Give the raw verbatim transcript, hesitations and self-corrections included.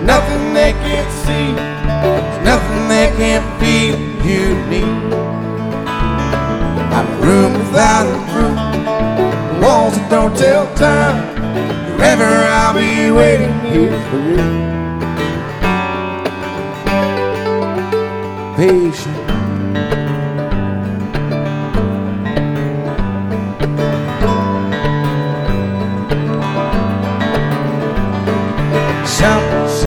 nothing they can't see, there's nothing they can't feel you need. I'm a room without a roof, walls that don't tell time. Forever I'll be waiting here for you. Patient